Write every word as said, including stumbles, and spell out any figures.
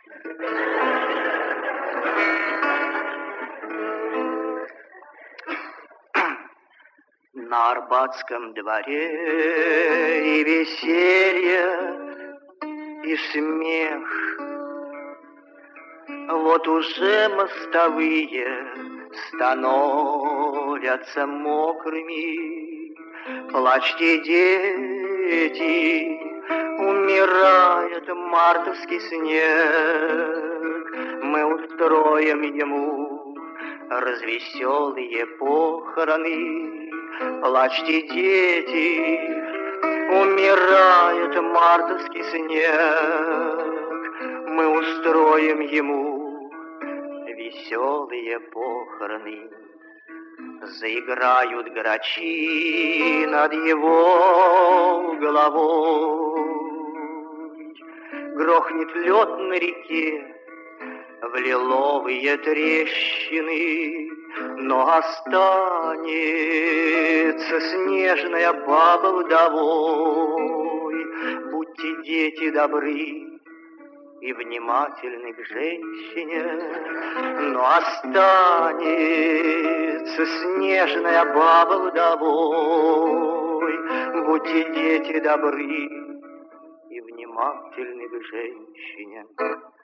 На Арбатском дворе и веселье, и смех. Вот уже мостовые становятся мокрыми. Плачьте, дети, умирает мартовский снег. Мы устроим ему развеселые похороны. Плачьте, дети, умирает мартовский снег. Мы устроим ему веселые похороны. Заиграют грачи над его головой. Грохнет лед на реке в лиловые трещины, но останется снежная баба вдовой. Будьте, дети, добры и внимательны к женщине, но останется снежная баба вдовой. Будьте, дети, добры и внимательны к женщине.